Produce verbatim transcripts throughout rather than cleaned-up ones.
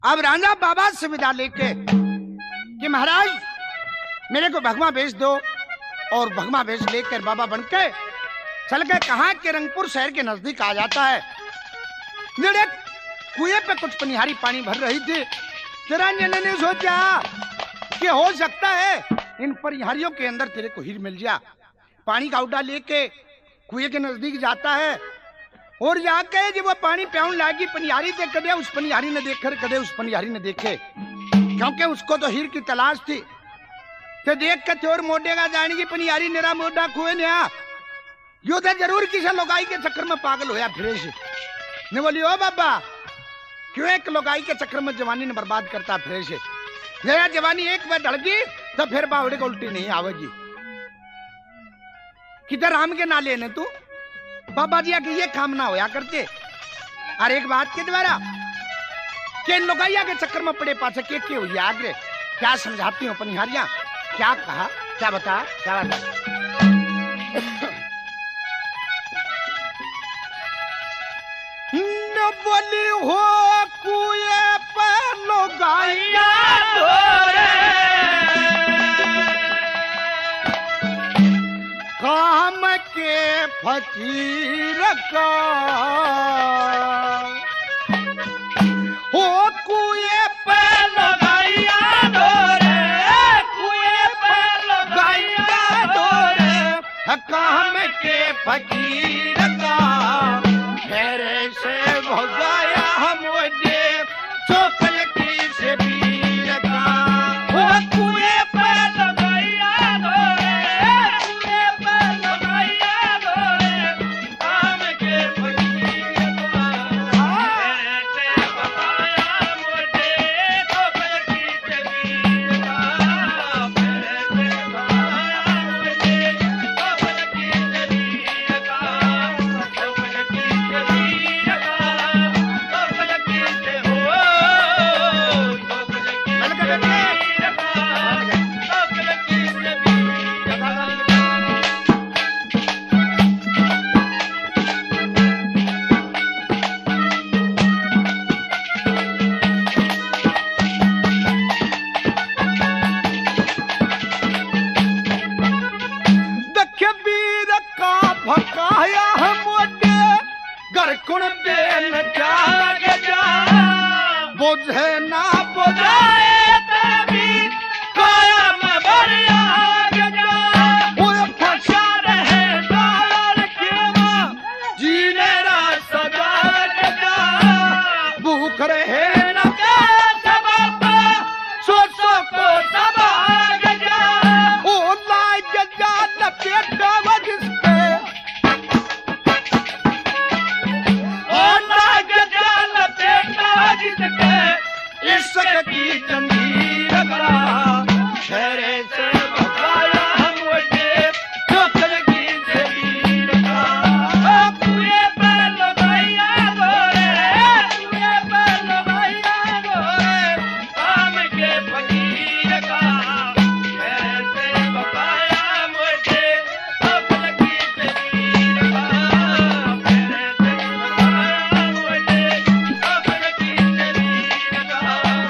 अब राजा बाबा से विदा लेके कि महाराज मेरे को भगवा भेज दो, और भगवा भेज लेकर बाबा बनके चल के कहा के रंगपुर शहर के नजदीक आ जाता है। मेरे कुएं पे कुछ पनिहारी पानी भर रही थी। निरंजन ने सोचा कि हो सकता है इन पनिहारियों के अंदर तेरे को हीर मिल जा। पानी का उड़ा लेके कुएं के नजदीक जाता है और जाके जब वो पानी प्याउन लागी पनिहारी से, कदे उस पनिहारी ने देखे कदे उस पनिहारी ने देखे, क्योंकि उसको तो हीर की तलाश थी। तो देख के चोर मोडे का जाने की पनिहारी निरा मोडा कुएं ने आ यो तो जरूर किसी लोगाई के चक्कर में पागल होया फिरे से। ने बोली ओ बाबा क्यों एक लोगाई के चक्कर में जवानी ने बर्बाद करता फिरे से। जरा जवानी एक बार ढल गई तो फिर बावड़े को उल्टी नहीं आवेगी। किधर राम के ना लेने तू बाबा जी के ये काम ना होया करते। और एक बात के द्वारा के लोगाइया के चक्कर में पड़े पाछे के के हुई आगरे क्या समझाती हो पनिहारियां, क्या कहा, क्या बता, क्या बता। न बोली हो कुएं पर लोगाइया काम के फकीर का हो कुएं पे लगाइया डोरे, कुएं पे लगाइया डोरे काम के फकीर का मेरे से भगाया हम दे चोकल की से पीर का हो कुएं पे लगाइया डोरे, बुझे ना बुझाए तभी कायम बढ़िया वो फंसा रहे डाल के जीने रा सजा भूख रहे न सबब सोचो को सबाग ओ लाग जा लपेट जिसपे इश्क की जंजीर का शहरे से बचाया हम मुझे चोकर की जमीन का कुएं पे लगाइया गोरे, कुएं पे लगाइया गोरे काम के फकीर का शहरे से बचाया मुझे चोकर की जमीन का शहरे से बचाया मुझे चोकर की जमीन का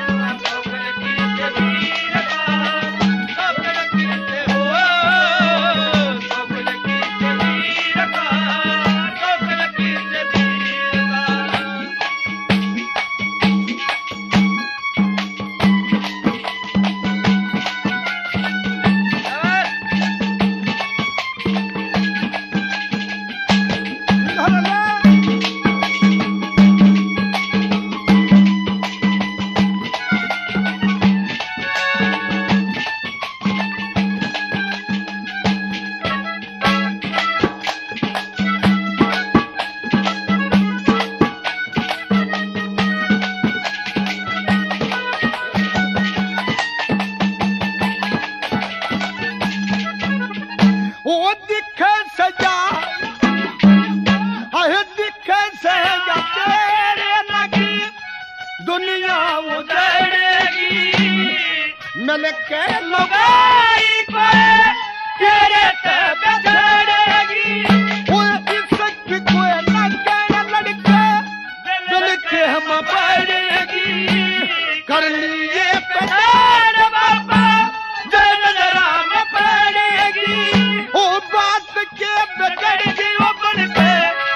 दुनिया उजड़ेगी मिल के लगाई पर तेरे ते बिछड़ेगी कोई कोई लड़के लड़के दिल के हम पड़ेगी कर लिए पठान बाबा जन राम पड़ेगी ओ बात के बिगड़गी ओ बन पे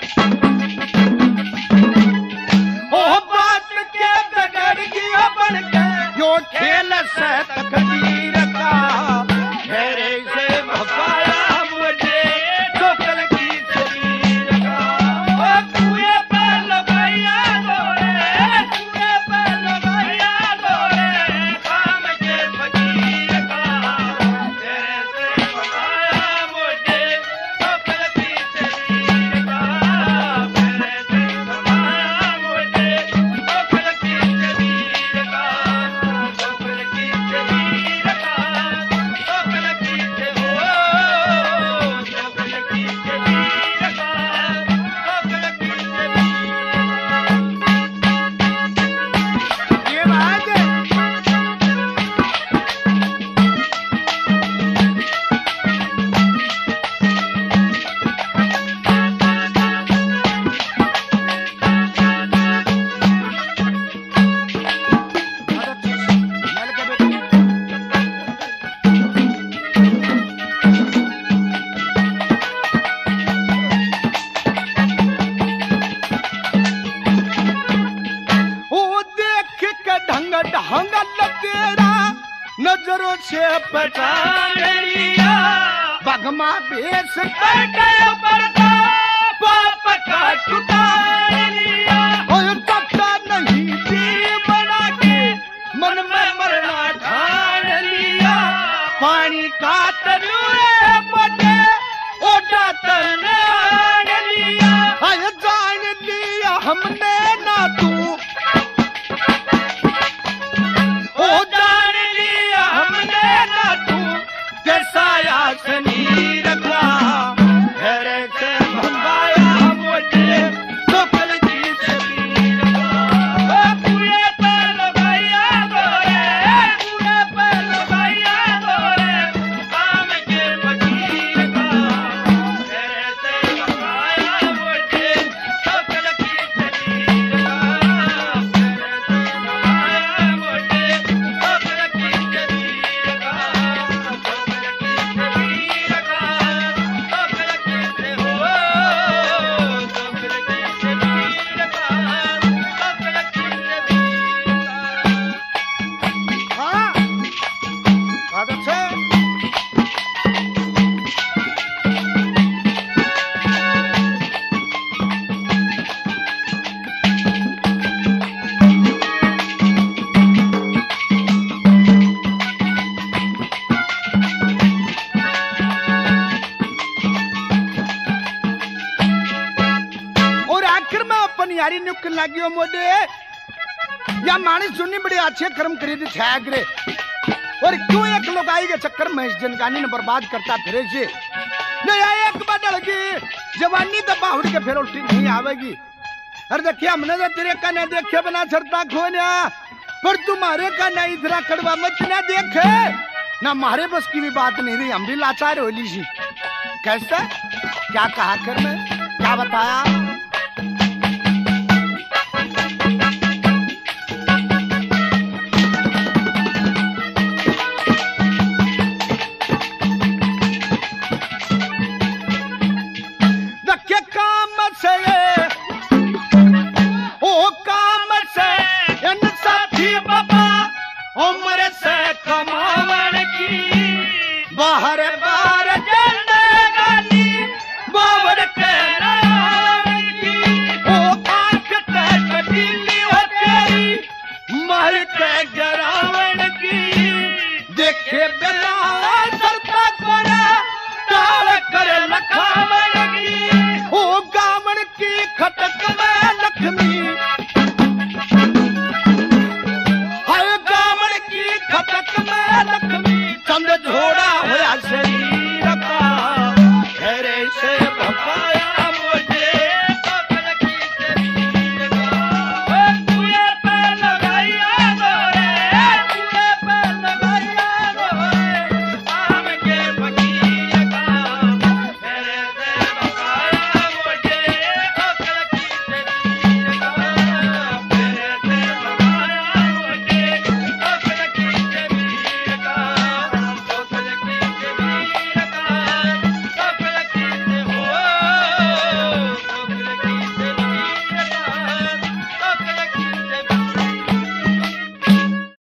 ओ बात के बिगड़गी ओ बन के यो खेल से तकदीर का घेरे से भगाया मुझे ठोकर की शरीर का ओ कुए पर लगाया गोरे कुए पर लगाया गोरे काम के फकीर का घेरे से भगाया मुझे ठोकर की शरीर का घेरे से भगाया मुझे ठोकर की शरीर का ठोकर की शरीर का ठोकर की शरीर हो ठोकर की शरीर का ठोकर की शरीर ये बात है ओ देख के ढंग ढंग तेरा नजरों से पहचान लिया भगमा भेष करके पर्दा पाप का चुटान लिया और तख्ता नहीं पीर बना के मन में मरना ठान लिया पानी का तनुए पटे ओटा तने आन लिया आय जान लिया हमने ना तू ओ जान लिया हमने ना तू कैसा यासनी रखा घेरे से भगाया मुझे ठोकर की शरीर का ओ कुए पर लगाया गोरे कुए पर लगाया गोरे काम के फकीर का घेरे से भगाया मुझे ठोकर की शरीर का घेरे से भगाया मुझे ठोकर की शरीर का ठोकर की शरीर का ठोकर की से हो ठोकर की शरीर का ठोकर की शरीर का हाँ बहुत अच्छा और आखिर में अपन यारी निकल लागियो मोडे या माने सुननी बड़े अच्छे कर्म करे थे छाया करे और क्यों एक लुगाई के चक्कर में इस जनकानी ने बर्बाद करता फिरे से नहीं आए एक बदल की जवानी तो बाहुड़ के फिर उल्टी नहीं आवेगी अरे देखिए हमने तो तेरे का न देखे बना छरता खोना पर तुम्हारे का न इधरा कड़वा मत न देखे ना हमारे बस की भी बात नहीं रही हम भी लाचार होली सी कैसे क्या कहा कर मैं क्या बताया देखे काम से ओ काम से इन साथी बाबा उम्र से कमावन की बाहर बार जिंदगानी बाबर के नाम की ओ आंख ते कटीली हो तेरी मर के जरावन की देखे बिना सरता करा टाल करे लखावन की ओ गावन की खटक में लक्ष्मी